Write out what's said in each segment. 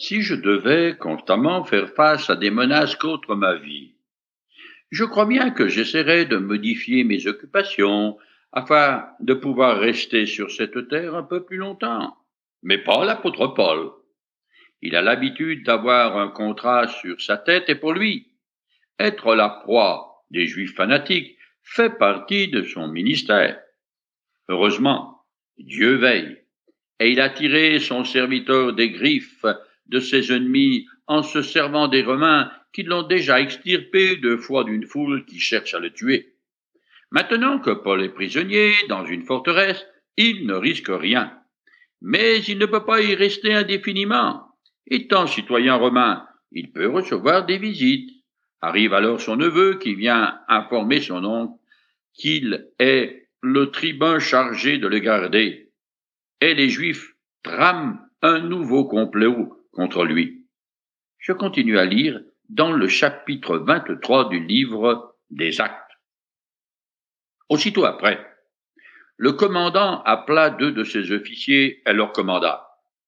Si je devais constamment faire face à des menaces contre ma vie, je crois bien que j'essaierais de modifier mes occupations afin de pouvoir rester sur cette terre un peu plus longtemps. Mais pas l'apôtre Paul. Il a l'habitude d'avoir un contrat sur sa tête et pour lui, être la proie des juifs fanatiques fait partie de son ministère. Heureusement, Dieu veille et il a tiré son serviteur des griffes de ses ennemis en se servant des Romains qui l'ont déjà extirpé 2 fois d'une foule qui cherche à le tuer. Maintenant que Paul est prisonnier dans une forteresse, il ne risque rien. Mais il ne peut pas y rester indéfiniment. Étant citoyen romain, il peut recevoir des visites. Arrive alors son neveu qui vient informer son oncle qu'il est le tribun chargé de le garder et les Juifs trament un nouveau complot contre lui. Je continue à lire dans le chapitre 23 du livre des Actes. Aussitôt après, le commandant appela 2 de ses officiers et leur commanda: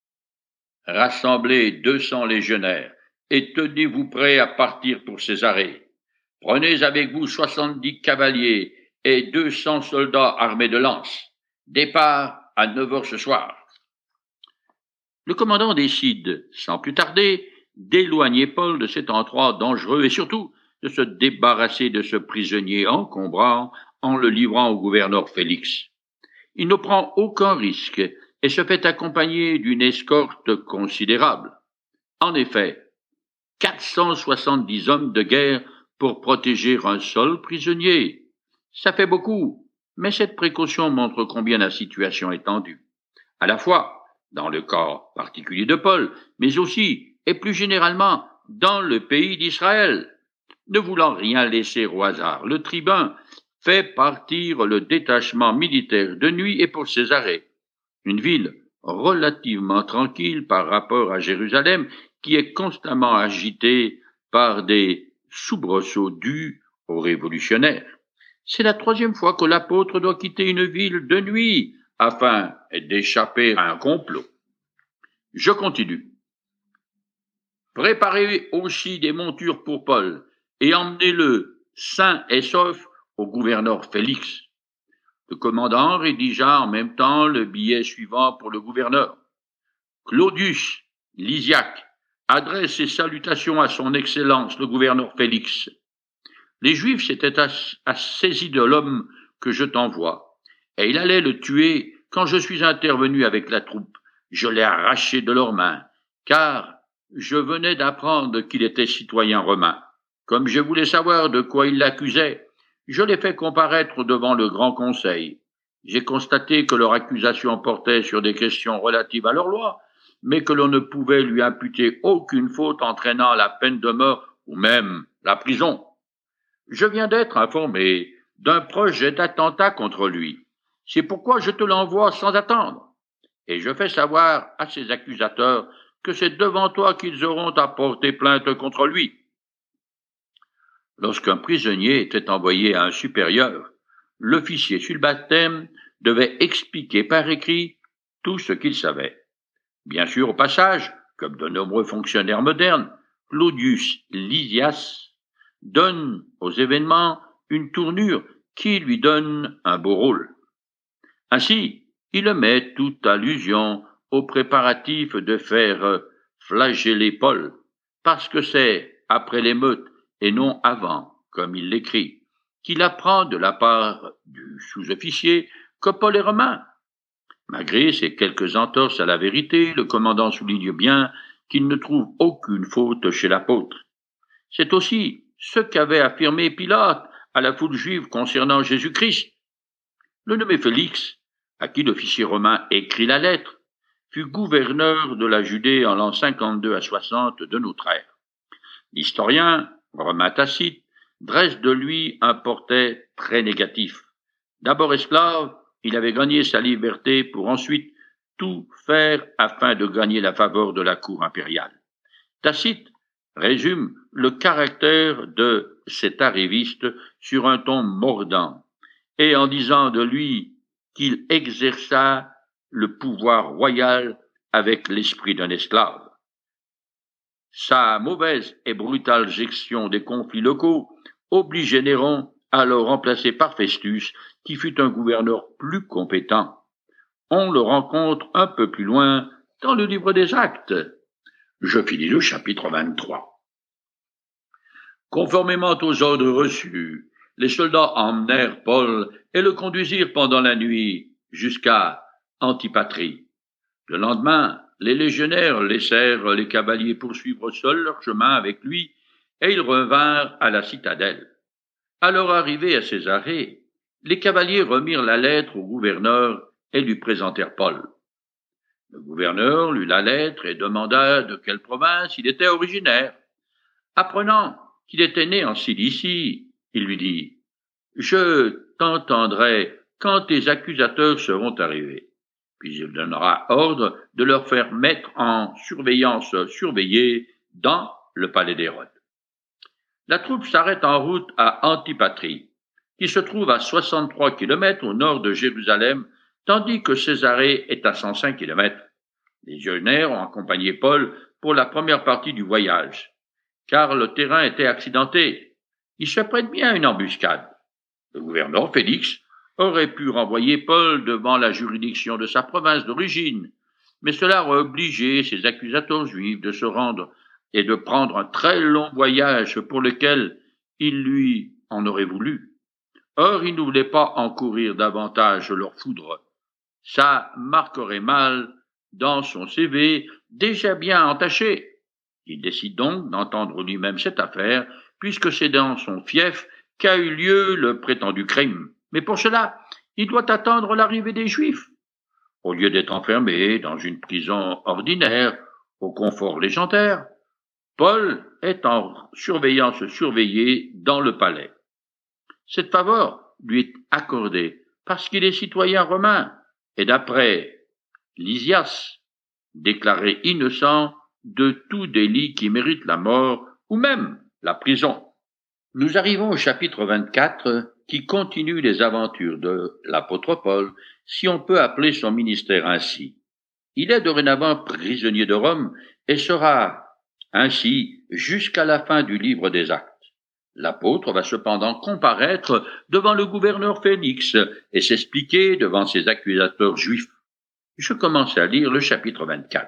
Rassemblez 200 légionnaires et tenez-vous prêts à partir pour Césarée. Prenez avec vous 70 cavaliers et 200 soldats armés de lances. Départ à 9 heures ce soir. Le commandant décide, sans plus tarder, d'éloigner Paul de cet endroit dangereux et surtout de se débarrasser de ce prisonnier encombrant en le livrant au gouverneur Félix. Il ne prend aucun risque et se fait accompagner d'une escorte considérable. En effet, 470 hommes de guerre pour protéger un seul prisonnier. Ça fait beaucoup, mais cette précaution montre combien la situation est tendue. À la fois, dans le cas particulier de Paul, mais aussi, et plus généralement, dans le pays d'Israël. Ne voulant rien laisser au hasard, le tribun fait partir le détachement militaire de nuit et pour Césarée, une ville relativement tranquille par rapport à Jérusalem, qui est constamment agitée par des soubresauts dus aux révolutionnaires. C'est la 3e fois que l'apôtre doit quitter une ville de nuit afin d'échapper à un complot. Je continue. Préparez aussi des montures pour Paul et emmenez-le sain et sauf au gouverneur Félix. Le commandant rédigea en même temps le billet suivant pour le gouverneur. Claudius Lysiaque adresse ses salutations à son Excellence le gouverneur Félix. Les Juifs s'étaient saisis de l'homme que je t'envoie, et il allait le tuer quand je suis intervenu avec la troupe. Je l'ai arraché de leurs mains, car je venais d'apprendre qu'il était citoyen romain. Comme je voulais savoir de quoi il l'accusait, je l'ai fait comparaître devant le grand conseil. J'ai constaté que leur accusation portait sur des questions relatives à leur loi, mais que l'on ne pouvait lui imputer aucune faute entraînant la peine de mort ou même la prison. Je viens d'être informé d'un projet d'attentat contre lui. C'est pourquoi je te l'envoie sans attendre. Et je fais savoir à ses accusateurs que c'est devant toi qu'ils auront à porter plainte contre lui. Lorsqu'un prisonnier était envoyé à un supérieur, l'officier sur le baptême devait expliquer par écrit tout ce qu'il savait. Bien sûr, au passage, comme de nombreux fonctionnaires modernes, Claudius Lysias donne aux événements une tournure qui lui donne un beau rôle. Ainsi, il omet toute allusion aux préparatifs de faire flageller Paul, parce que c'est après l'émeute et non avant, comme il l'écrit, qu'il apprend de la part du sous-officier que Paul est romain. Malgré ces quelques entorses à la vérité, le commandant souligne bien qu'il ne trouve aucune faute chez l'apôtre. C'est aussi ce qu'avait affirmé Pilate à la foule juive concernant Jésus-Christ. Le nommé Félix, à qui l'officier romain écrit la lettre, fut gouverneur de la Judée en l'an 52 à 60 de notre ère. L'historien romain Tacite dresse de lui un portrait très négatif. D'abord esclave, il avait gagné sa liberté pour ensuite tout faire afin de gagner la faveur de la cour impériale. Tacite résume le caractère de cet arriviste sur un ton mordant, et en disant de lui qu'il exerça le pouvoir royal avec l'esprit d'un esclave. Sa mauvaise et brutale gestion des conflits locaux obligeait Néron à le remplacer par Festus, qui fut un gouverneur plus compétent. On le rencontre un peu plus loin dans le livre des Actes. Je finis le chapitre 23. Conformément aux ordres reçus, les soldats emmenèrent Paul et le conduisirent pendant la nuit jusqu'à Antipatrie. Le lendemain, les légionnaires laissèrent les cavaliers poursuivre seuls leur chemin avec lui, et ils revinrent à la citadelle. À leur arrivée à Césarée, les cavaliers remirent la lettre au gouverneur et lui présentèrent Paul. Le gouverneur lut la lettre et demanda de quelle province il était originaire. Apprenant qu'il était né en Cilicie, il lui dit « Je t'entendrai quand tes accusateurs seront arrivés. » Puis il donnera ordre de leur faire mettre en surveillance surveillée dans le palais d'Hérode. La troupe s'arrête en route à Antipatrie, qui se trouve à 63 kilomètres au nord de Jérusalem, tandis que Césarée est à 105 kilomètres. Les légionnaires ont accompagné Paul pour la première partie du voyage, car le terrain était accidenté. Il se prête bien à une embuscade. Le gouverneur Félix aurait pu renvoyer Paul devant la juridiction de sa province d'origine, mais cela aurait obligé ses accusateurs juifs de se rendre et de prendre un très long voyage pour lequel il lui en aurait voulu. Or, il ne voulait pas encourir davantage leur foudre. Ça marquerait mal dans son CV déjà bien entaché. Il décide donc d'entendre lui-même cette affaire, puisque c'est dans son fief qu'a eu lieu le prétendu crime. Mais pour cela, il doit attendre l'arrivée des Juifs. Au lieu d'être enfermé dans une prison ordinaire, au confort légendaire, Paul est en surveillance surveillée dans le palais. Cette faveur lui est accordée parce qu'il est citoyen romain et d'après Lysias, déclaré innocent de tout délit qui mérite la mort ou même la prison. Nous arrivons au chapitre 24 qui continue les aventures de l'apôtre Paul, si on peut appeler son ministère ainsi. Il est dorénavant prisonnier de Rome et sera ainsi jusqu'à la fin du livre des Actes. L'apôtre va cependant comparaître devant le gouverneur Félix et s'expliquer devant ses accusateurs juifs. Je commence à lire le chapitre 24.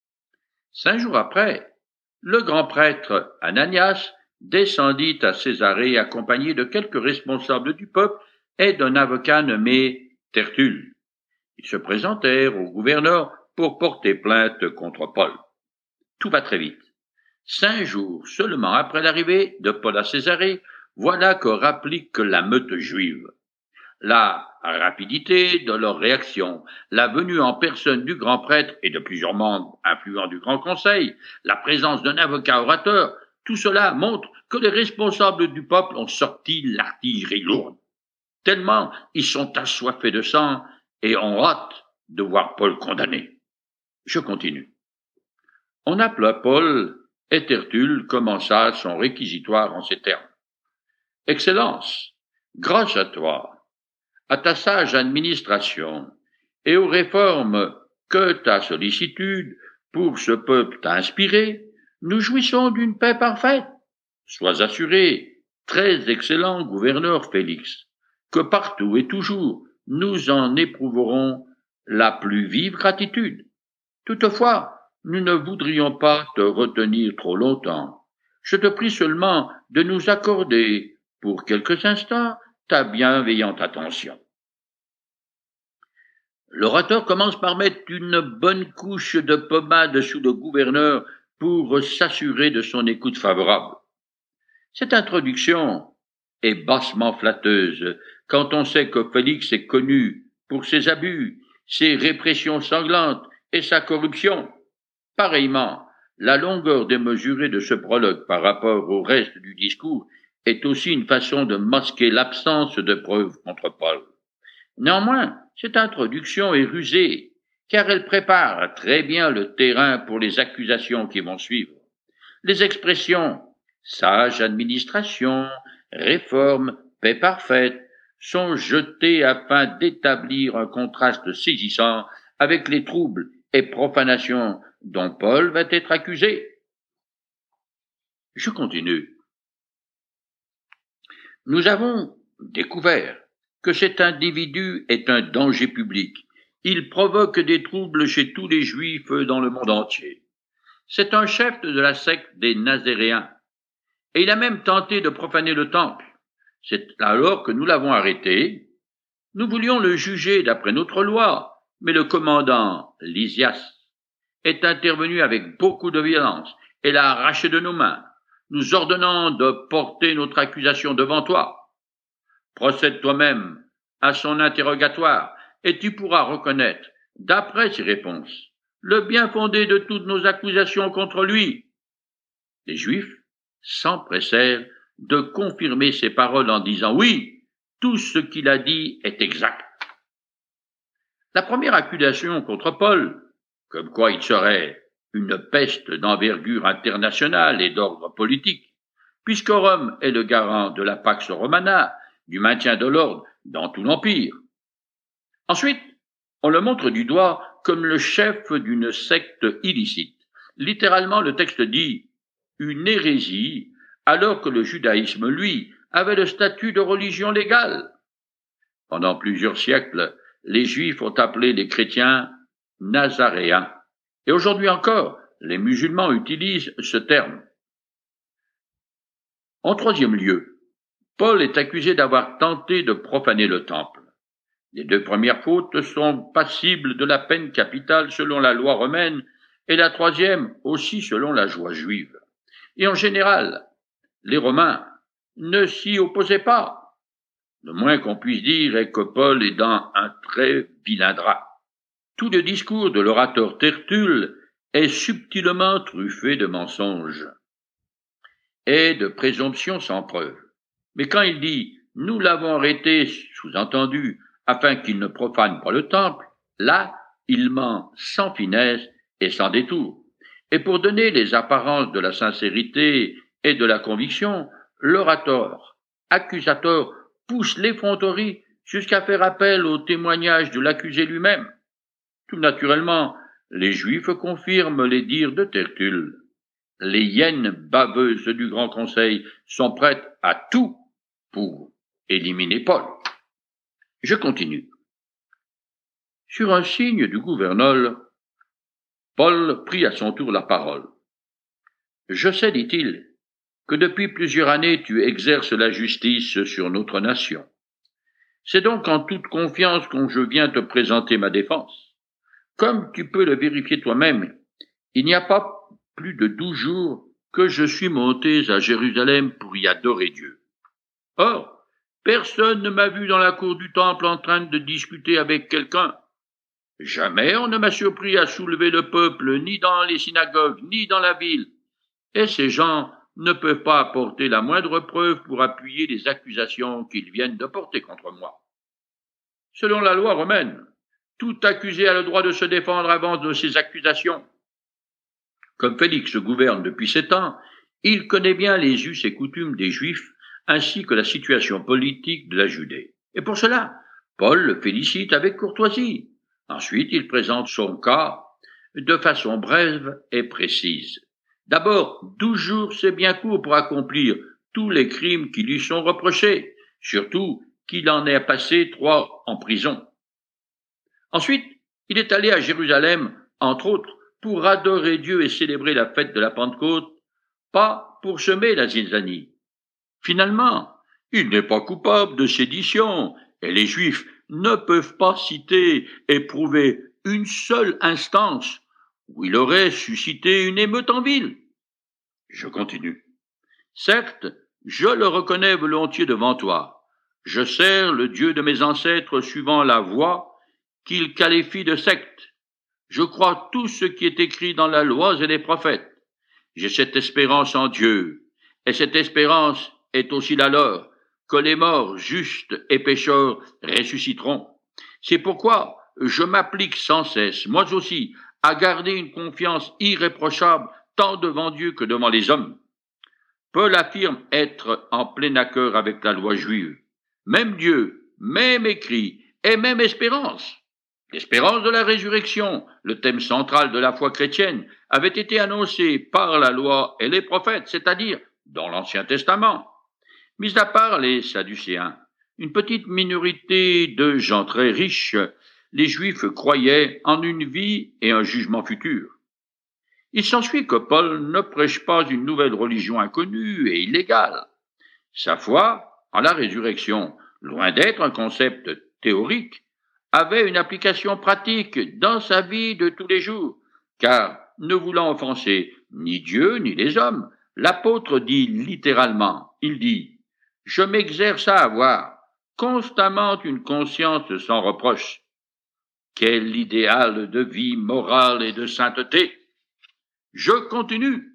5 jours après, le grand prêtre Ananias descendit à Césarée accompagné de quelques responsables du peuple et d'un avocat nommé Tertulle. Ils se présentèrent au gouverneur pour porter plainte contre Paul. Tout va très vite. 5 jours seulement après l'arrivée de Paul à Césarée, voilà que rapplique la meute juive. La rapidité de leur réaction, la venue en personne du grand prêtre et de plusieurs membres influents du grand conseil, la présence d'un avocat orateur, tout cela montre que les responsables du peuple ont sorti l'artillerie lourde. Tellement ils sont assoiffés de sang et ont hâte de voir Paul condamné. Je continue. On appela Paul et Tertulle commença son réquisitoire en ces termes. Excellence, grâce à toi, à ta sage administration et aux réformes que ta sollicitude pour ce peuple t'a inspiré, nous jouissons d'une paix parfaite. Sois assuré, très excellent gouverneur Félix, que partout et toujours nous en éprouverons la plus vive gratitude. Toutefois, nous ne voudrions pas te retenir trop longtemps. Je te prie seulement de nous accorder, pour quelques instants, ta bienveillante attention. L'orateur commence par mettre une bonne couche de pommade sous le gouverneur pour s'assurer de son écoute favorable. Cette introduction est bassement flatteuse quand on sait que Félix est connu pour ses abus, ses répressions sanglantes et sa corruption. Pareillement, la longueur démesurée de ce prologue par rapport au reste du discours est aussi une façon de masquer l'absence de preuves contre Paul. Néanmoins, cette introduction est rusée, car elle prépare très bien le terrain pour les accusations qui vont suivre. Les expressions sage administration, réforme, paix parfaite sont jetées afin d'établir un contraste saisissant avec les troubles et profanations dont Paul va être accusé. Je continue. Nous avons découvert que cet individu est un danger public. Il provoque des troubles chez tous les Juifs dans le monde entier. C'est un chef de la secte des Nazaréens. Et il a même tenté de profaner le temple. C'est alors que nous l'avons arrêté. Nous voulions le juger d'après notre loi, mais le commandant Lysias est intervenu avec beaucoup de violence et l'a arraché de nos mains, nous ordonnant de porter notre accusation devant toi. Procède toi-même à son interrogatoire et tu pourras reconnaître, d'après ses réponses, le bien fondé de toutes nos accusations contre lui. Les Juifs s'empressèrent de confirmer ses paroles en disant oui, tout ce qu'il a dit est exact. La première accusation contre Paul, comme quoi il serait une peste d'envergure internationale et d'ordre politique, puisque Rome est le garant de la Pax Romana, du maintien de l'ordre dans tout l'Empire. Ensuite, on le montre du doigt comme le chef d'une secte illicite. Littéralement, le texte dit une hérésie, alors que le judaïsme, lui, avait le statut de religion légale. Pendant plusieurs siècles, les Juifs ont appelé les chrétiens nazaréens. Et aujourd'hui encore, les musulmans utilisent ce terme. En troisième lieu, Paul est accusé d'avoir tenté de profaner le temple. Les deux premières fautes sont passibles de la peine capitale selon la loi romaine et la troisième aussi selon la loi juive. Et en général, les Romains ne s'y opposaient pas. Le moins qu'on puisse dire est que Paul est dans un très vilain drap. Tout le discours de l'orateur Tertulle est subtilement truffé de mensonges et de présomptions sans preuve. Mais quand il dit « nous l'avons arrêté », sous-entendu, afin qu'il ne profane pas le temple, là, il ment sans finesse et sans détour. Et pour donner les apparences de la sincérité et de la conviction, l'orateur accusateur pousse l'effronterie jusqu'à faire appel au témoignage de l'accusé lui-même. Tout naturellement, les Juifs confirment les dires de Tertulle. Les hyènes baveuses du Grand Conseil sont prêtes à tout pour éliminer Paul. Je continue. Sur un signe du gouverneur, Paul prit à son tour la parole. « Je sais, dit-il, que depuis plusieurs années tu exerces la justice sur notre nation. C'est donc en toute confiance que je viens te présenter ma défense. Comme tu peux le vérifier toi-même, il n'y a pas plus de 12 jours que je suis monté à Jérusalem pour y adorer Dieu. Or, personne ne m'a vu dans la cour du temple en train de discuter avec quelqu'un. Jamais on ne m'a surpris à soulever le peuple, ni dans les synagogues, ni dans la ville. Et ces gens ne peuvent pas apporter la moindre preuve pour appuyer les accusations qu'ils viennent de porter contre moi. Selon la loi romaine, tout accusé a le droit de se défendre avant de ses accusations. Comme Félix gouverne depuis 7 ans, il connaît bien les us et coutumes des Juifs ainsi que la situation politique de la Judée. Et pour cela, Paul le félicite avec courtoisie. Ensuite, il présente son cas de façon brève et précise. D'abord, 12 jours, c'est bien court pour accomplir tous les crimes qui lui sont reprochés, surtout qu'il en ait passé 3 en prison. Ensuite, il est allé à Jérusalem, entre autres, pour adorer Dieu et célébrer la fête de la Pentecôte, pas pour semer la zizanie. Finalement, il n'est pas coupable de sédition, et les Juifs ne peuvent pas citer et prouver une seule instance où il aurait suscité une émeute en ville. Je continue. Certes, je le reconnais volontiers devant toi. Je sers le Dieu de mes ancêtres suivant la voie qu'il qualifie de secte. Je crois tout ce qui est écrit dans la loi et les prophètes. J'ai cette espérance en Dieu, et cette espérance est aussi la leur, que les morts justes et pécheurs ressusciteront. C'est pourquoi je m'applique sans cesse, moi aussi, à garder une confiance irréprochable tant devant Dieu que devant les hommes. Paul affirme être en plein accord avec la loi juive. Même Dieu, même écrit et même espérance. L'espérance de la résurrection, le thème central de la foi chrétienne, avait été annoncé par la loi et les prophètes, c'est-à-dire dans l'Ancien Testament. Mis à part les Sadducéens, une petite minorité de gens très riches, les Juifs croyaient en une vie et un jugement futur. Il s'ensuit que Paul ne prêche pas une nouvelle religion inconnue et illégale. Sa foi en la résurrection, loin d'être un concept théorique, avait une application pratique dans sa vie de tous les jours, car, ne voulant offenser ni Dieu ni les hommes, l'apôtre dit littéralement, il dit « Je m'exerce à avoir constamment une conscience sans reproche. » Quel idéal de vie morale et de sainteté! Je continue.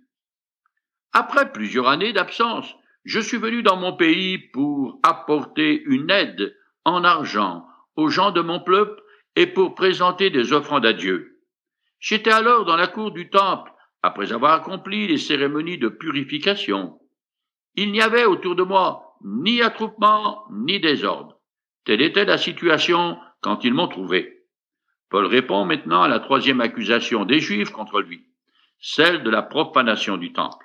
Après plusieurs années d'absence, je suis venu dans mon pays pour apporter une aide en argent aux gens de mon peuple et pour présenter des offrandes à Dieu. J'étais alors dans la cour du temple, après avoir accompli les cérémonies de purification. Il n'y avait autour de moi ni attroupement, ni désordre. Telle était la situation quand ils m'ont trouvé. Paul répond maintenant à la troisième accusation des Juifs contre lui, celle de la profanation du temple.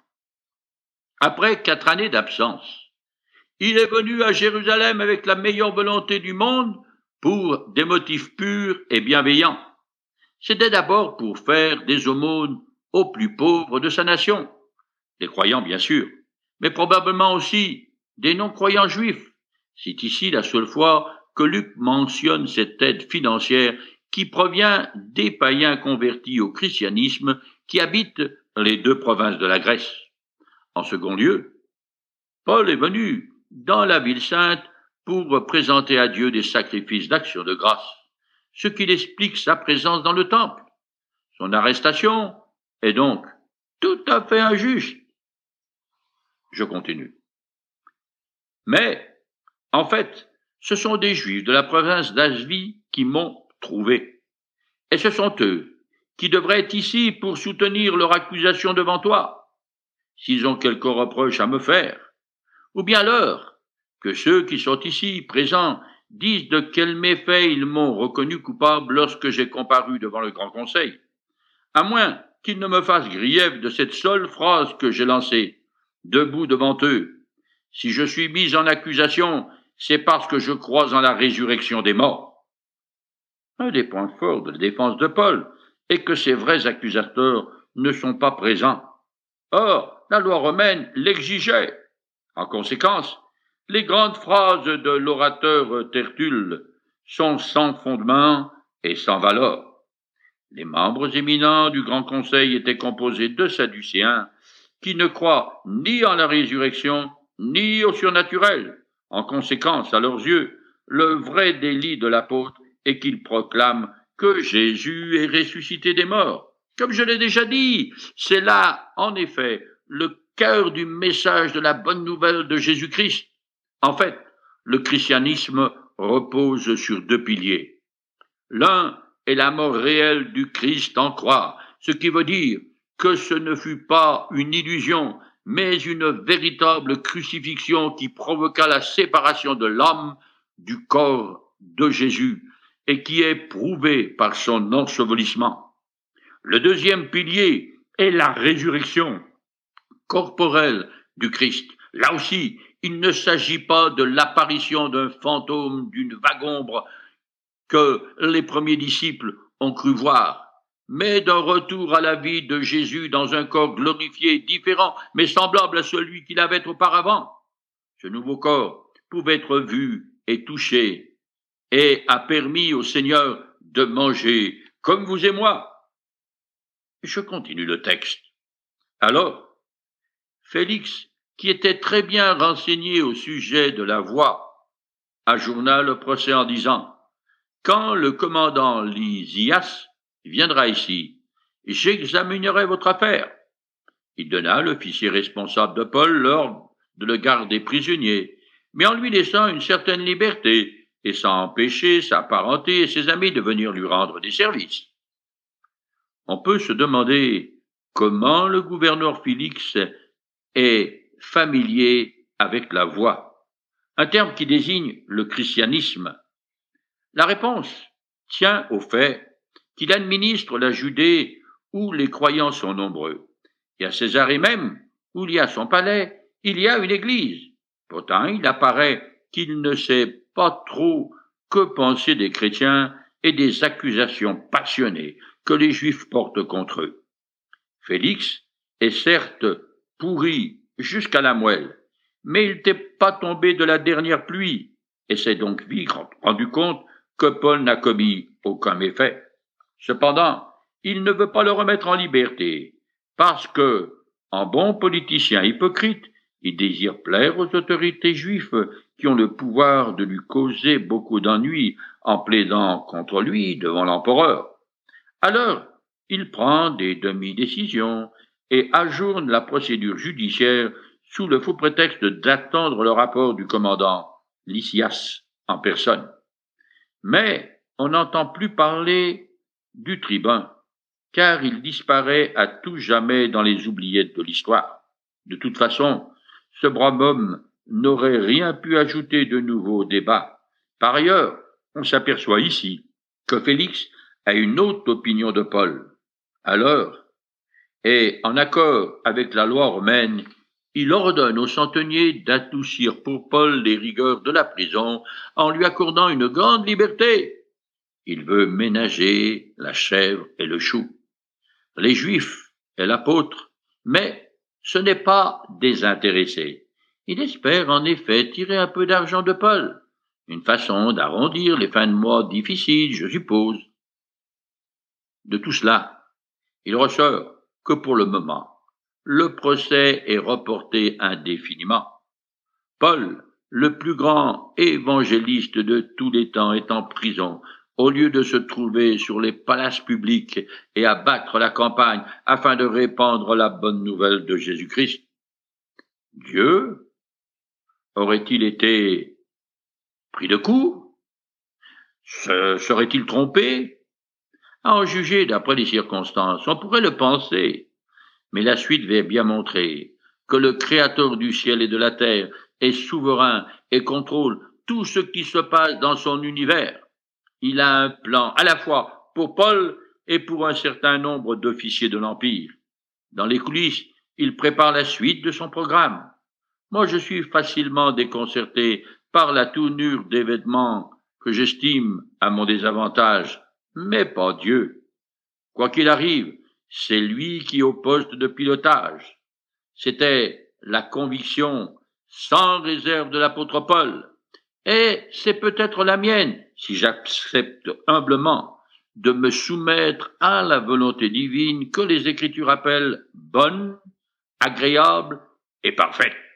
Après 4 années d'absence, il est venu à Jérusalem avec la meilleure volonté du monde pour des motifs purs et bienveillants. C'était d'abord pour faire des aumônes aux plus pauvres de sa nation, les croyants bien sûr, mais probablement aussi des non-croyants juifs. C'est ici la seule fois que Luc mentionne cette aide financière qui provient des païens convertis au christianisme qui habitent les 2 provinces de la Grèce. En second lieu, Paul est venu dans la ville sainte pour présenter à Dieu des sacrifices d'action de grâce, ce qui explique sa présence dans le temple. Son arrestation est donc tout à fait injuste. Je continue. Mais, en fait, ce sont des Juifs de la province d'Asie qui m'ont trouvé. Et ce sont eux qui devraient être ici pour soutenir leur accusation devant toi, s'ils ont quelques reproches à me faire. Ou bien alors, que ceux qui sont ici présents disent de quels méfaits ils m'ont reconnu coupable lorsque j'ai comparu devant le Grand Conseil. À moins qu'ils ne me fassent grief de cette seule phrase que j'ai lancée, debout devant eux. Si je suis mis en accusation, c'est parce que je crois en la résurrection des morts. Un des points forts de la défense de Paul est que ses vrais accusateurs ne sont pas présents. Or, la loi romaine l'exigeait. En conséquence, les grandes phrases de l'orateur Tertulle sont sans fondement et sans valeur. Les membres éminents du Grand Conseil étaient composés de Sadducéens qui ne croient ni en la résurrection ni au surnaturel. En conséquence, à leurs yeux, le vrai délit de l'apôtre est qu'il proclame que Jésus est ressuscité des morts. Comme je l'ai déjà dit, c'est là, en effet, le cœur du message de la bonne nouvelle de Jésus-Christ. En fait, le christianisme repose sur 2 piliers. L'un est la mort réelle du Christ en croix, ce qui veut dire que ce ne fut pas une illusion, mais une véritable crucifixion qui provoqua la séparation de l'homme du corps de Jésus et qui est prouvée par son ensevelissement. Le deuxième pilier est la résurrection corporelle du Christ. Là aussi, il ne s'agit pas de l'apparition d'un fantôme, d'une vague ombre que les premiers disciples ont cru voir, mais d'un retour à la vie de Jésus dans un corps glorifié, différent, mais semblable à celui qu'il avait auparavant. Ce nouveau corps pouvait être vu et touché et a permis au Seigneur de manger comme vous et moi. Je continue le texte. Alors, Félix, qui était très bien renseigné au sujet de la voie, ajourna le procès en disant « Quand le commandant Lysias viendra ici, j'examinerai votre affaire. » Il donna à l'officier responsable de Paul l'ordre de le garder prisonnier, mais en lui laissant une certaine liberté et sans empêcher sa parenté et ses amis de venir lui rendre des services. On peut se demander comment le gouverneur Félix est familier avec la voie, un terme qui désigne le christianisme. La réponse tient au fait qu'il administre la Judée où les croyants sont nombreux. Et à Césarée même, où il y a son palais, il y a une église. Pourtant, il apparaît qu'il ne sait pas trop que penser des chrétiens et des accusations passionnées que les Juifs portent contre eux. Félix est certes pourri jusqu'à la moelle, mais il n'était pas tombé de la dernière pluie, et s'est donc vite rendu compte que Paul n'a commis aucun méfait. Cependant, il ne veut pas le remettre en liberté, parce que, en bon politicien hypocrite, il désire plaire aux autorités juives qui ont le pouvoir de lui causer beaucoup d'ennuis en plaidant contre lui devant l'empereur. Alors, il prend des demi-décisions et ajourne la procédure judiciaire sous le faux prétexte d'attendre le rapport du commandant Lysias en personne. Mais on n'entend plus parler du tribun, car il disparaît à tout jamais dans les oubliettes de l'histoire. De toute façon, ce brave homme n'aurait rien pu ajouter de nouveau au débat. Par ailleurs, on s'aperçoit ici que Félix a une autre opinion de Paul. Alors, et en accord avec la loi romaine, il ordonne aux centeniers d'adoucir pour Paul les rigueurs de la prison en lui accordant une grande liberté. Il veut ménager la chèvre et le chou. Les Juifs et l'apôtre, mais ce n'est pas désintéressé. Il espère en effet tirer un peu d'argent de Paul, une façon d'arrondir les fins de mois difficiles, je suppose. De tout cela, il ressort que pour le moment, le procès est reporté indéfiniment. Paul, le plus grand évangéliste de tous les temps, est en prison, au lieu de se trouver sur les places publiques et à battre la campagne afin de répandre la bonne nouvelle de Jésus-Christ. Dieu aurait-il été pris de court? Se serait-il trompé? À en juger d'après les circonstances, on pourrait le penser, mais la suite va bien montrer que le Créateur du ciel et de la terre est souverain et contrôle tout ce qui se passe dans son univers. Il a un plan à la fois pour Paul et pour un certain nombre d'officiers de l'Empire. Dans les coulisses, il prépare la suite de son programme. Moi, je suis facilement déconcerté par la tournure d'événements que j'estime à mon désavantage, mais pas Dieu. Quoi qu'il arrive, c'est lui qui est au poste de pilotage. C'était la conviction sans réserve de l'apôtre Paul, et c'est peut-être la mienne, si j'accepte humblement de me soumettre à la volonté divine que les Écritures appellent bonne, agréable et parfaite.